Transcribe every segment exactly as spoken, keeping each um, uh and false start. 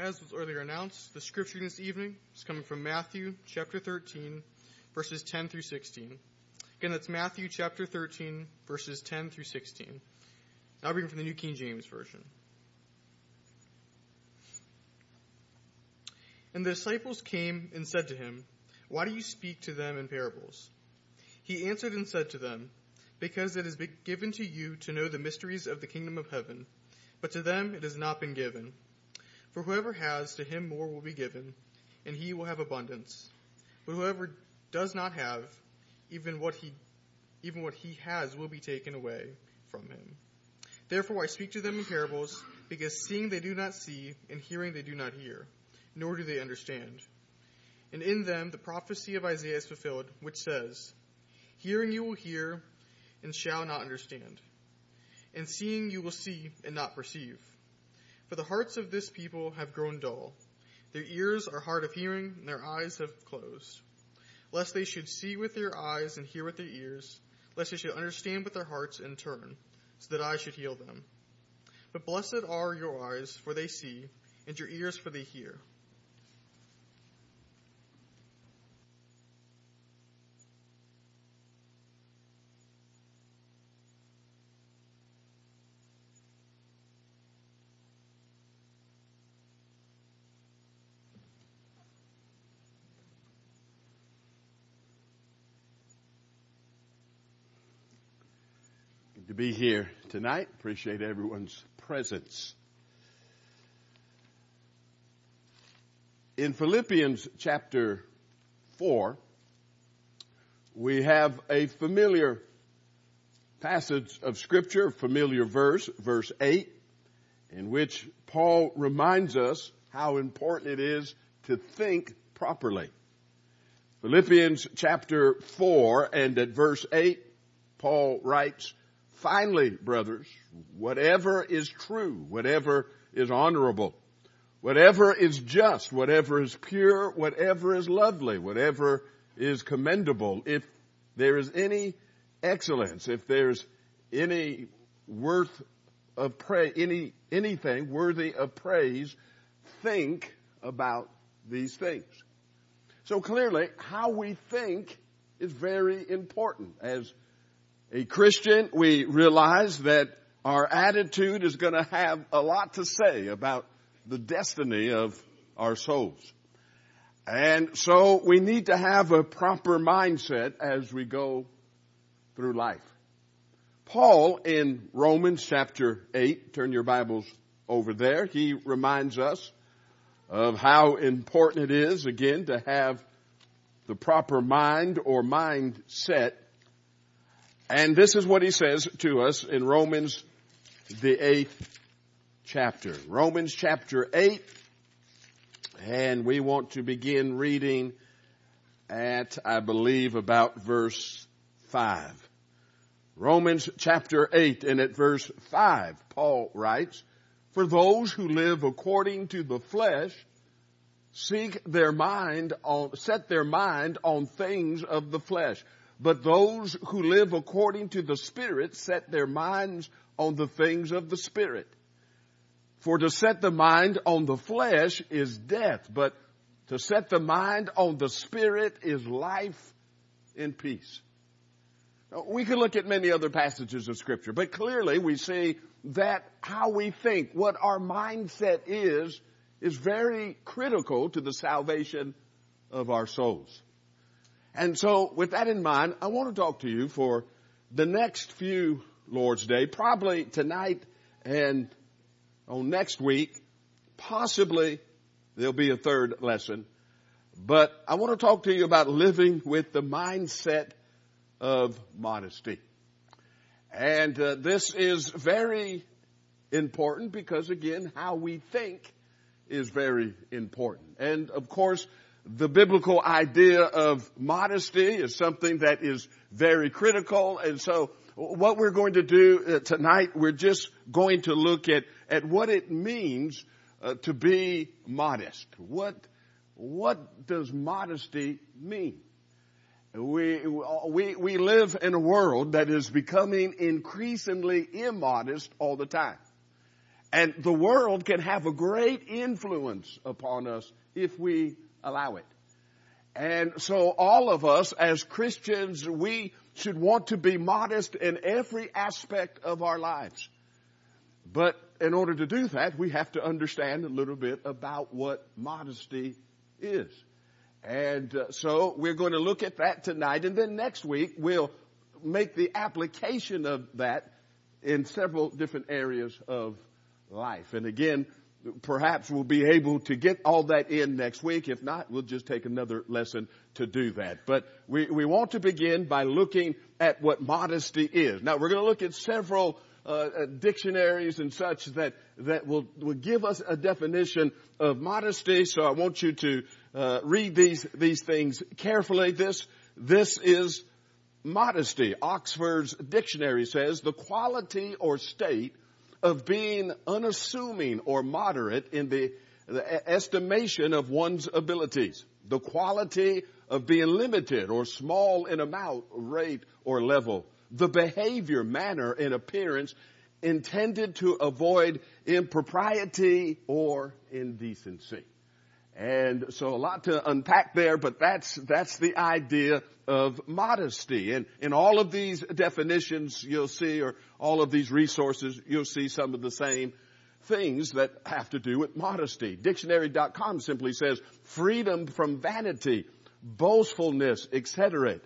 As was earlier announced, the scripture this evening is coming from Matthew chapter thirteen, verses ten through sixteen. Again, that's Matthew chapter thirteen, verses ten through sixteen. I'll read from the New King James Version. And the disciples came and said to him, "Why do you speak to them in parables?" He answered and said to them, "Because it has been given to you to know the mysteries of the kingdom of heaven, but to them it has not been given. For whoever has, to him more will be given, and he will have abundance. But whoever does not have, even what he even what he has will be taken away from him. Therefore I speak to them in parables, because seeing they do not see, and hearing they do not hear, nor do they understand. And in them the prophecy of Isaiah is fulfilled, which says, Hearing you will hear, and shall not understand. And seeing you will see, and not perceive. For the hearts of this people have grown dull. Their ears are hard of hearing, and their eyes have closed. Lest they should see with their eyes and hear with their ears, lest they should understand with their hearts and turn, so that I should heal them. But blessed are your eyes, for they see, and your ears, for they hear. To be here tonight. Appreciate everyone's presence. In Philippians chapter four, we have a familiar passage of Scripture, familiar verse, verse eight, in which Paul reminds us how important it is to think properly. Philippians chapter four and at verse eight, Paul writes, Finally, brothers, whatever is true, whatever is honorable, whatever is just, whatever is pure, whatever is lovely, whatever is commendable, if there is any excellence, if there's any worth of praise, any, anything worthy of praise, think about these things. So clearly, how we think is very important. As a Christian, we realize that our attitude is going to have a lot to say about the destiny of our souls. And so we need to have a proper mindset as we go through life. Paul in Romans chapter eight, turn your Bibles over there, he reminds us of how important it is, again, to have the proper mind or mindset. And this is what he says to us in Romans, the eighth chapter. Romans chapter eight. And we want to begin reading at, I believe, about verse five. Romans chapter eight and at verse five, Paul writes, For those who live according to the flesh seek their mind on, set their mind on things of the flesh. But those who live according to the Spirit set their minds on the things of the Spirit. For to set the mind on the flesh is death, but to set the mind on the Spirit is life and peace. Now, we could look at many other passages of Scripture, but clearly we see that how we think, what our mindset is, is very critical to the salvation of our souls. And so with that in mind, I want to talk to you for the next few Lord's Day, probably tonight and on next week. Possibly there'll be a third lesson. But I want to talk to you about living with the mindset of modesty. And uh, this is very important because, again, how we think is very important. And, of course, the biblical idea of modesty is something that is very critical. And so what we're going to do tonight, we're just going to look at, at what it means uh, to be modest. What, what does modesty mean? We, we, we live in a world that is becoming increasingly immodest all the time. And the world can have a great influence upon us if we allow it. And so all of us as Christians, we should want to be modest in every aspect of our lives. But in order to do that, we have to understand a little bit about what modesty is. And uh, so we're going to look at that tonight. And then next week, we'll make the application of that in several different areas of life. And again, perhaps we'll be able to get all that in next week. If not, we'll just take another lesson to do that. But we, we want to begin by looking at what modesty is. Now, we're going to look at several uh, dictionaries and such that, that will, will give us a definition of modesty. So I want you to uh, read these, these things carefully. This, this is modesty. Oxford's dictionary says the quality or state of being unassuming or moderate in the, the estimation of one's abilities. The quality of being limited or small in amount, rate, or level. The behavior, manner, and appearance intended to avoid impropriety or indecency. And so a lot to unpack there, but that's, that's the idea of modesty. And in all of these definitions you'll see, or all of these resources, you'll see some of the same things that have to do with modesty. Dictionary dot com simply says freedom from vanity, boastfulness, et cetera.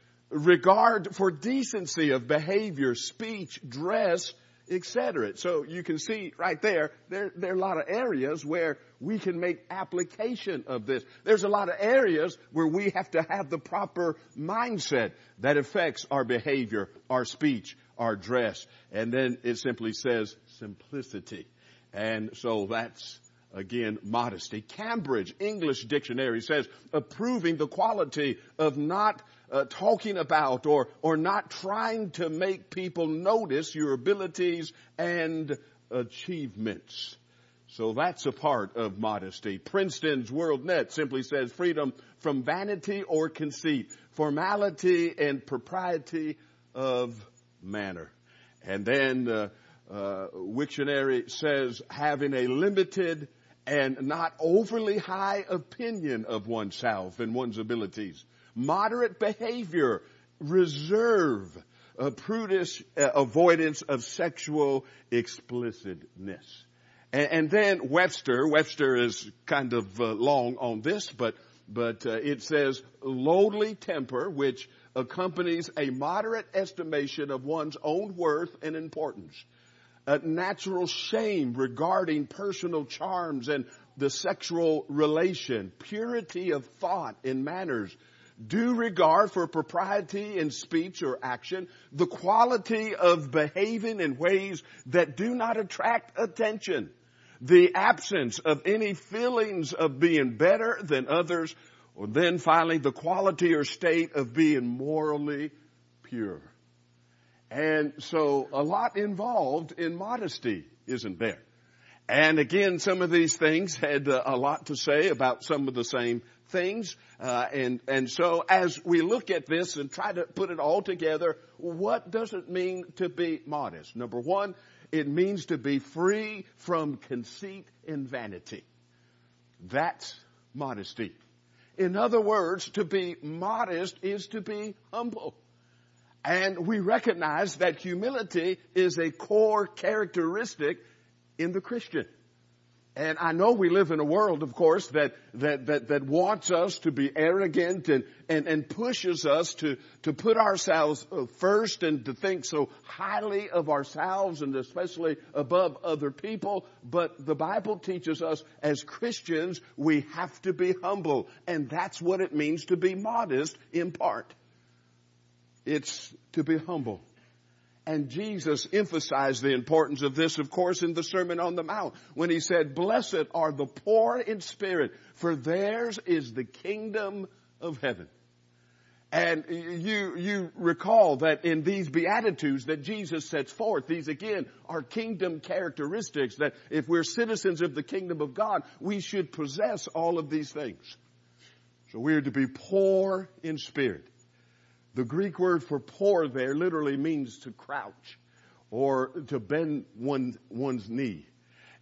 Regard for decency of behavior, speech, dress, et cetera. So you can see right there, there, there are a lot of areas where we can make application of this. There's a lot of areas where we have to have the proper mindset that affects our behavior, our speech, our dress. And then it simply says simplicity. And so that's, again, modesty. Cambridge English Dictionary says approving the quality of not Uh, talking about or or not trying to make people notice your abilities and achievements. So that's a part of modesty. Princeton's WorldNet simply says freedom from vanity or conceit, formality and propriety of manner. And then uh, uh, Wiktionary says having a limited and not overly high opinion of oneself and one's abilities. Moderate behavior, reserve, uh, prudish uh, avoidance of sexual explicitness. And, and then Webster, Webster is kind of uh, long on this, but but uh, it says lowly temper, which accompanies a moderate estimation of one's own worth and importance. A natural shame regarding personal charms and the sexual relation, purity of thought and manners, due regard for propriety in speech or action, the quality of behaving in ways that do not attract attention, the absence of any feelings of being better than others, or then finally the quality or state of being morally pure. And so a lot involved in modesty, isn't there? And again, some of these things had uh, a lot to say about some of the same things. Uh, and, and so as we look at this and try to put it all together, what does it mean to be modest? Number one, it means to be free from conceit and vanity. That's modesty. In other words, to be modest is to be humble. And we recognize that humility is a core characteristic in the Christian. And I know we live in a world, of course, that, that, that, that wants us to be arrogant and, and, and pushes us to, to put ourselves first and to think so highly of ourselves and especially above other people. But the Bible teaches us as Christians, we have to be humble. And that's what it means to be modest in part. It's to be humble. And Jesus emphasized the importance of this, of course, in the Sermon on the Mount when he said, "Blessed are the poor in spirit, for theirs is the kingdom of heaven." And you, you recall that in these Beatitudes that Jesus sets forth, these again are kingdom characteristics that if we're citizens of the kingdom of God, we should possess all of these things. So we're to be poor in spirit. The Greek word for poor there literally means to crouch or to bend one, one's knee.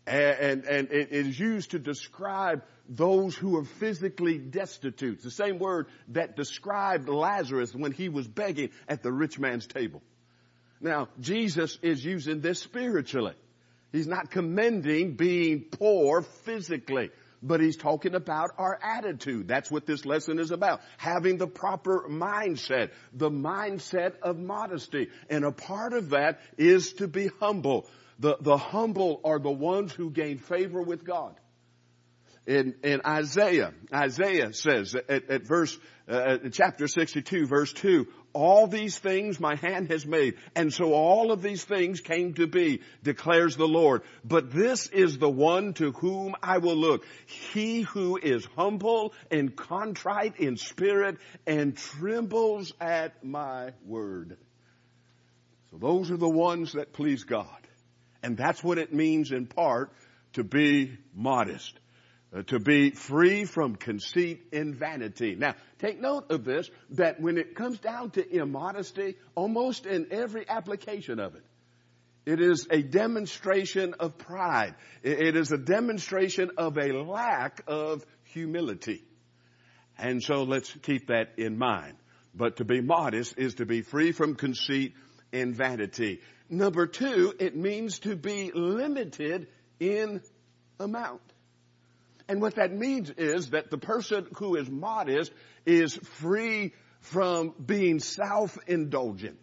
And, and it is used to describe those who are physically destitute. It's the same word that described Lazarus when he was begging at the rich man's table. Now, Jesus is using this spiritually. He's not commending being poor physically, but he's talking about our attitude. That's what this lesson is about. Having the proper mindset, the mindset of modesty. And a part of that is to be humble. The, the humble are the ones who gain favor with God. In, in Isaiah, Isaiah says at, at verse, uh, chapter sixty-two, verse two, all these things my hand has made, and so all of these things came to be, declares the Lord. But this is the one to whom I will look, he who is humble and contrite in spirit and trembles at my word. So those are the ones that please God. And that's what it means in part to be modest. Uh, to be free from conceit and vanity. Now, take note of this, that when it comes down to immodesty, almost in every application of it, it is a demonstration of pride. It, it is a demonstration of a lack of humility. And so let's keep that in mind. But to be modest is to be free from conceit and vanity. Number two, it means to be limited in amount. And what that means is that the person who is modest is free from being self-indulgent.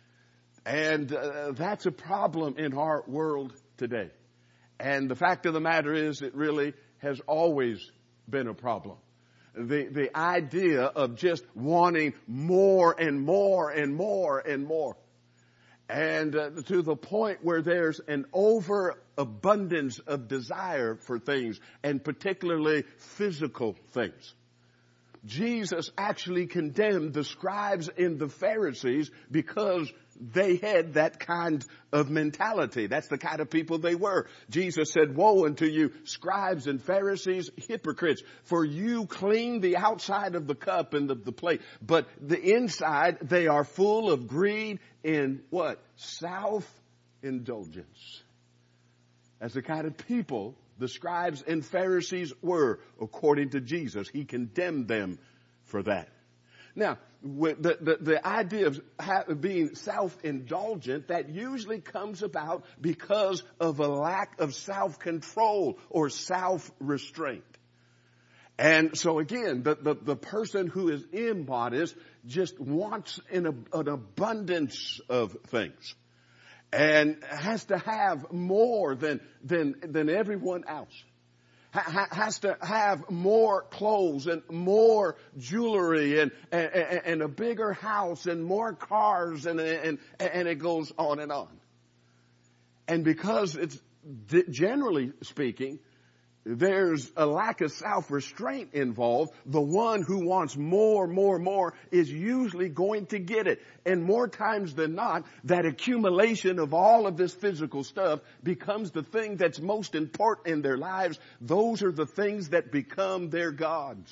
And uh, that's a problem in our world today. And the fact of the matter is it really has always been a problem. The, the idea of just wanting more and more and more and more. And uh, to the point where there's an overabundance of desire for things, and particularly physical things. Jesus actually condemned the scribes and the Pharisees because they had that kind of mentality. That's the kind of people they were. Jesus said, woe unto you, scribes and Pharisees, hypocrites, for you clean the outside of the cup and of the plate, but the inside they are full of greed and what? Self-indulgence. That's the kind of people the scribes and Pharisees were, according to Jesus. He condemned them for that. Now, the, the, the idea of being self-indulgent, that usually comes about because of a lack of self-control or self-restraint. And so again, the, the, the person who is immodest just wants an, an abundance of things. And has to have more than, than, than everyone else. Ha, has to have more clothes and more jewelry and, and, and a bigger house and more cars and, and, and it goes on and on. And because it's, generally speaking, there's a lack of self-restraint involved, the one who wants more, more, more is usually going to get it. And more times than not, that accumulation of all of this physical stuff becomes the thing that's most important in their lives. Those are the things that become their gods.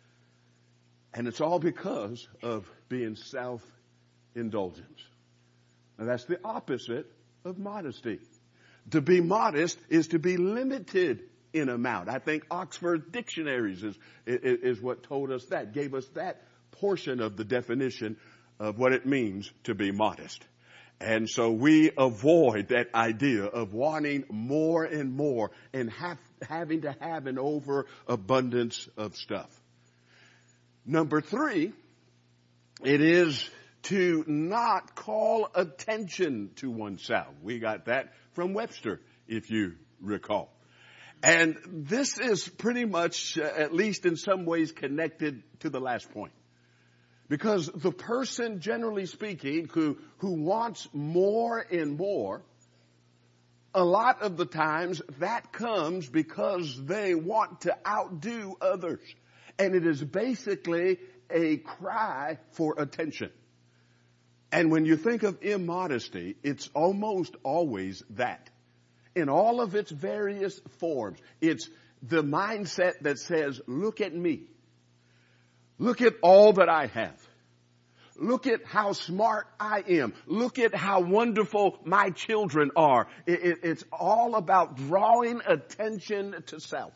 And it's all because of being self-indulgent. Now that's the opposite of modesty. To be modest is to be limited in amount. I think Oxford Dictionaries is, is, is what told us that, gave us that portion of the definition of what it means to be modest. And so we avoid that idea of wanting more and more and have, having to have an overabundance of stuff. Number three, it is to not call attention to oneself. We got that from Webster, if you recall. And this is pretty much, uh, at least in some ways, connected to the last point. Because the person, generally speaking, who, who wants more and more, a lot of the times that comes because they want to outdo others. And it is basically a cry for attention. And when you think of immodesty, it's almost always that. In all of its various forms, it's the mindset that says, look at me. Look at all that I have. Look at how smart I am. Look at how wonderful my children are. It, it, it's all about drawing attention to self.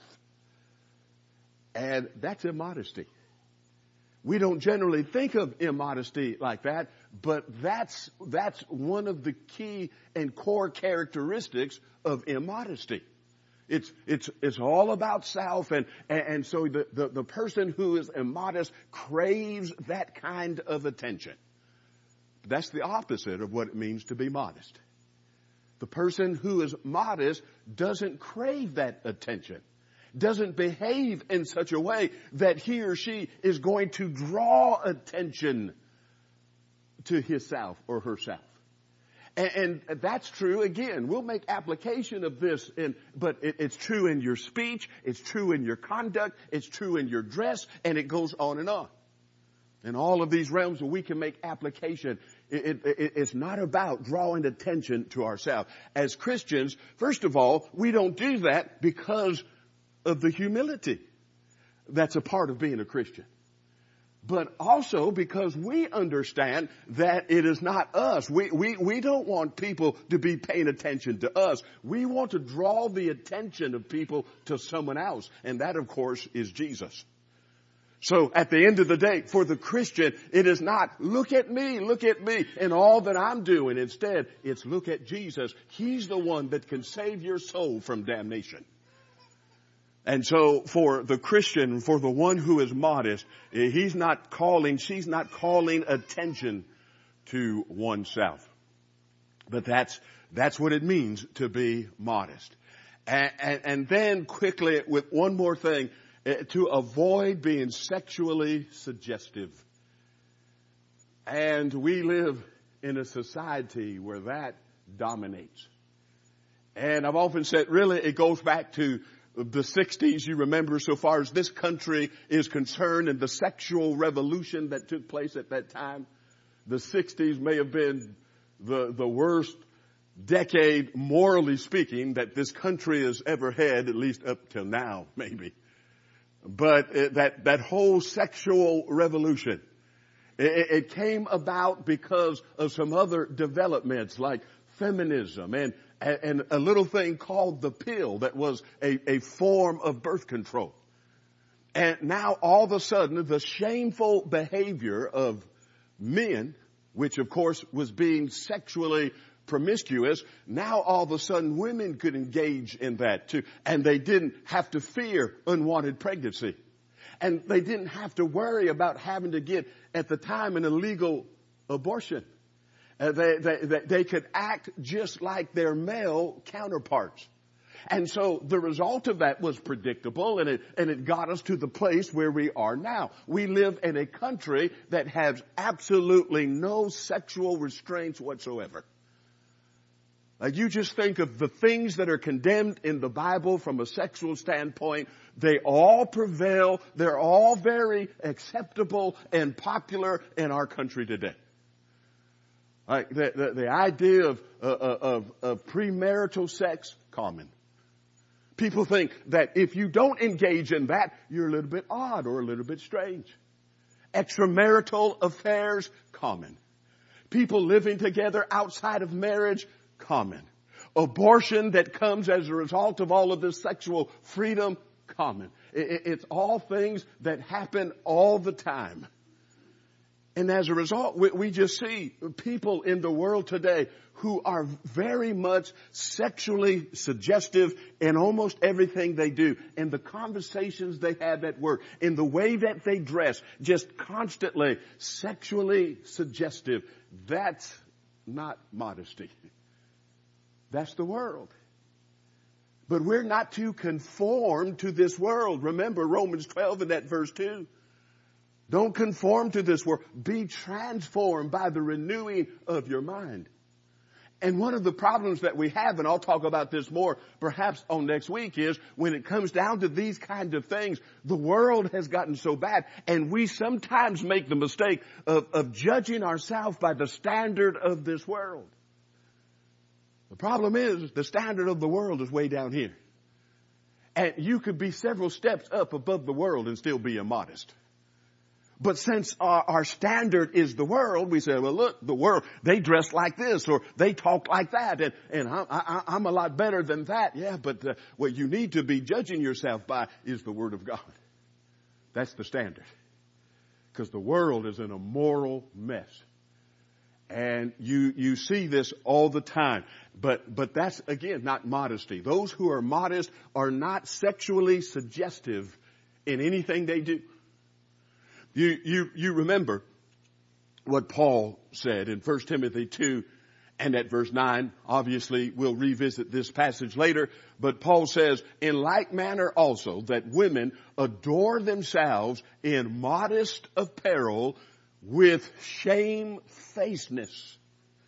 And that's immodesty. We don't generally think of immodesty like that, but that's, that's one of the key and core characteristics of immodesty. It's, it's, it's all about self, and, and, and so the, the, the person who is immodest craves that kind of attention. That's the opposite of what it means to be modest. The person who is modest doesn't crave that attention, doesn't behave in such a way that he or she is going to draw attention to himself or herself. And, and that's true. Again, we'll make application of this, in, but it, it's true in your speech, it's true in your conduct, it's true in your dress, and it goes on and on. In all of these realms where we can make application, it, it, it, it's not about drawing attention to ourselves. As Christians, first of all, we don't do that because of the humility that's a part of being a Christian. But also because we understand that it is not us. We, we, we don't want people to be paying attention to us. We want to draw the attention of people to someone else. And that, of course, is Jesus. So at the end of the day, for the Christian, it is not, look at me, look at me, and all that I'm doing. Instead, it's look at Jesus. He's the one that can save your soul from damnation. And so for the Christian, for the one who is modest, he's not calling, she's not calling attention to oneself. But that's, that's what it means to be modest. And, and, and then quickly with one more thing, to avoid being sexually suggestive. And we live in a society where that dominates. And I've often said, really, it goes back to the sixties, you remember, so far as this country is concerned, and the sexual revolution that took place at that time. The sixties may have been the, the worst decade, morally speaking, that this country has ever had, at least up till now, maybe. But it, that, that whole sexual revolution, it, it came about because of some other developments like feminism and and a little thing called the pill that was a, a form of birth control. And now all of a sudden the shameful behavior of men, which of course was being sexually promiscuous, now all of a sudden women could engage in that too. And they didn't have to fear unwanted pregnancy. And they didn't have to worry about having to get, at the time, an illegal abortion. Uh, they, they, they could act just like their male counterparts. And so the result of that was predictable, and it, and it got us to the place where we are now. We live in a country that has absolutely no sexual restraints whatsoever. Like, you just think of the things that are condemned in the Bible from a sexual standpoint. They all prevail. They're all very acceptable and popular in our country today. Like the, the, the idea of, uh, of, of premarital sex, common. People think that if you don't engage in that, you're a little bit odd or a little bit strange. Extramarital affairs, common. People living together outside of marriage, common. Abortion that comes as a result of all of this sexual freedom, common. It, it's all things that happen all the time. And as a result, we, we just see people in the world today who are very much sexually suggestive in almost everything they do, in the conversations they have at work, in the way that they dress, just constantly sexually suggestive. That's not modesty. That's the world. But we're not to conform to this world. Remember Romans twelve in that verse two. Don't conform to this world. Be transformed by the renewing of your mind. And one of the problems that we have, and I'll talk about this more perhaps on next week, is when it comes down to these kind of things, the world has gotten so bad, and we sometimes make the mistake of, of judging ourselves by the standard of this world. The problem is the standard of the world is way down here. And you could be several steps up above the world and still be immodest. But since our, our standard is the world, we say, well, look, the world, they dress like this or they talk like that. And, and I, I, I'm a lot better than that. Yeah, but uh, what you need to be judging yourself by is the Word of God. That's the standard. Because the world is in a moral mess. And you, you see this all the time. But, but that's, again, not modesty. Those who are modest are not sexually suggestive in anything they do. You, you, you remember what Paul said in First Timothy two and at verse nine. Obviously, we'll revisit this passage later. But Paul says, in like manner also, that women adore themselves in modest apparel with shamefacedness.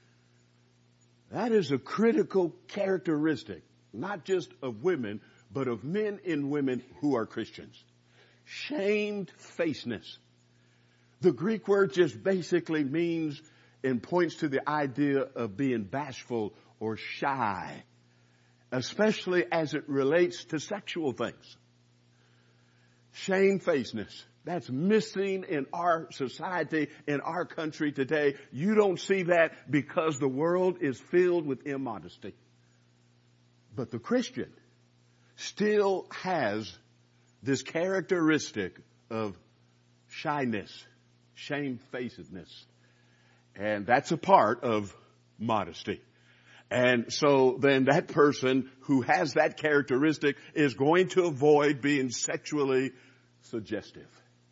That is a critical characteristic, not just of women, but of men and women who are Christians. Shamefacedness. The Greek word just basically means and points to the idea of being bashful or shy, especially as it relates to sexual things. Shamefacedness. That's missing in our society, in our country today. You don't see that because the world is filled with immodesty. But the Christian still has this characteristic of shyness, shamefacedness. And that's a part of modesty. And so then that person who has that characteristic is going to avoid being sexually suggestive.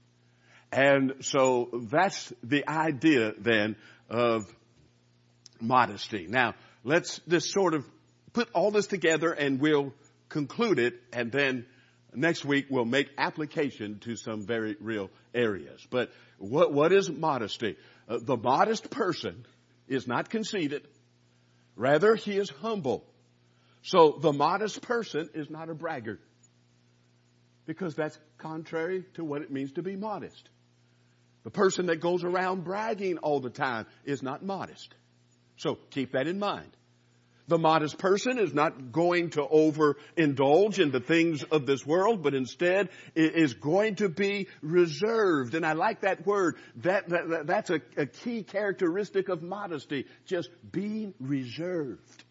And so that's the idea then of modesty. Now, let's just sort of put all this together and we'll conclude it, and then next week we'll make application to some very real areas. But what, what is modesty? Uh, the modest person is not conceited. Rather, he is humble. So the modest person is not a braggart, because that's contrary to what it means to be modest. The person that goes around bragging all the time is not modest. So keep that in mind. The modest person is not going to overindulge in the things of this world, but instead is going to be reserved. And I like that word. That, that that's a, a key characteristic of modesty, just being reserved.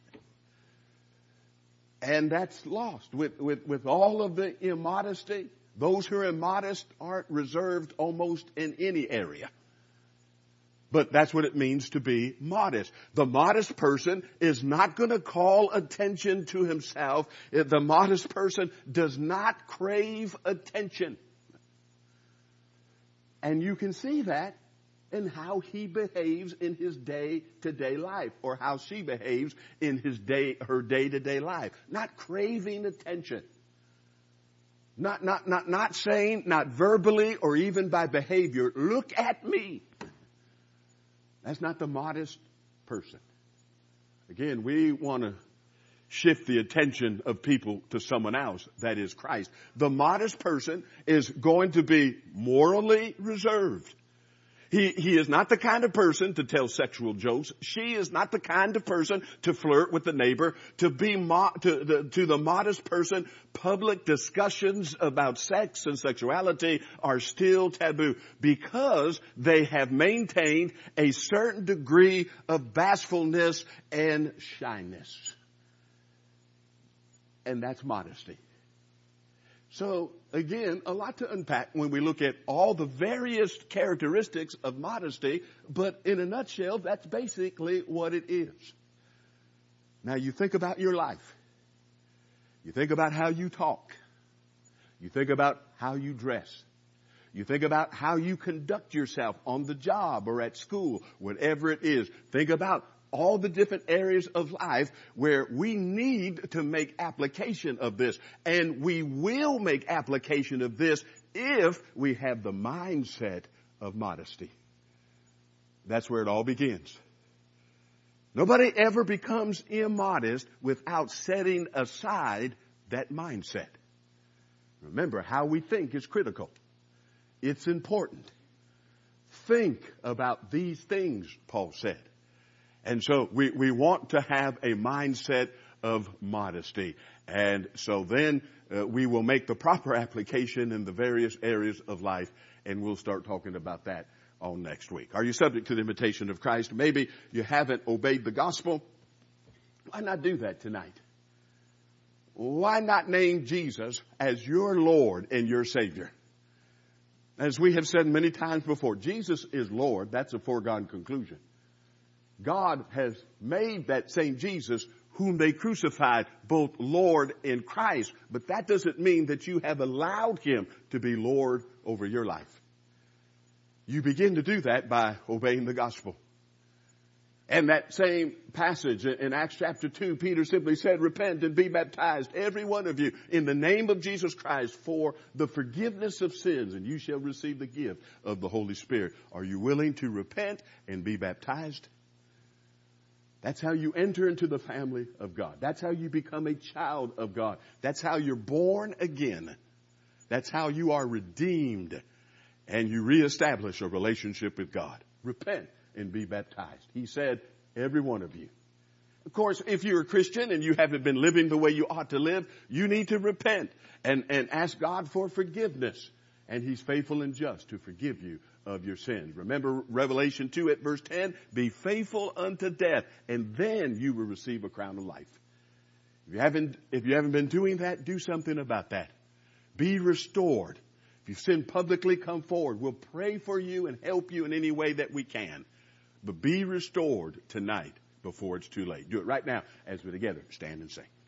And that's lost with, with, with all of the immodesty. Those who are immodest aren't reserved almost in any area. But that's what it means to be modest. The modest person is not going to call attention to himself. The modest person does not crave attention. And you can see that in how he behaves in his day-to-day life, or how she behaves in his day, her day-to-day life. Not craving attention. Not, not, not, not saying, not verbally or even by behavior, look at me. That's not the modest person. Again, we want to shift the attention of people to someone else, that is Christ. The modest person is going to be morally reserved. He, he is not the kind of person to tell sexual jokes. She is not the kind of person to flirt with the neighbor. To be mo- to, the, to the modest person, public discussions about sex and sexuality are still taboo, because they have maintained a certain degree of bashfulness and shyness. And that's modesty. So, again, a lot to unpack when we look at all the various characteristics of modesty, but in a nutshell, that's basically what it is. Now, you think about your life. You think about how you talk. You think about how you dress. You think about how you conduct yourself on the job or at school, whatever it is. Think about all the different areas of life where we need to make application of this. And we will make application of this if we have the mindset of modesty. That's where it all begins. Nobody ever becomes immodest without setting aside that mindset. Remember, how we think is critical. It's important. Think about these things, Paul said. And so we, we want to have a mindset of modesty. And so then uh, we will make the proper application in the various areas of life, and we'll start talking about that on next week. Are you subject to the invitation of Christ? Maybe you haven't obeyed the gospel. Why not do that tonight? Why not name Jesus as your Lord and your Savior? As we have said many times before, Jesus is Lord. That's a foregone conclusion. God has made that same Jesus whom they crucified both Lord and Christ. But that doesn't mean that you have allowed him to be Lord over your life. You begin to do that by obeying the gospel. And that same passage in Acts chapter two, Peter simply said, repent and be baptized, every one of you, in the name of Jesus Christ for the forgiveness of sins, and you shall receive the gift of the Holy Spirit. Are you willing to repent and be baptized? That's how you enter into the family of God. That's how you become a child of God. That's how you're born again. That's how you are redeemed, and you reestablish a relationship with God. Repent and be baptized. He said, every one of you. Of course, if you're a Christian and you haven't been living the way you ought to live, you need to repent and, and ask God for forgiveness. And he's faithful and just to forgive you of your sins. Remember Revelation two at verse ten, be faithful unto death, and then you will receive a crown of life. If you haven't, if you haven't been doing that, do something about that. Be restored. If you've sinned publicly, come forward. We'll pray for you and help you in any way that we can. But be restored tonight before it's too late. Do it right now as we together stand and sing.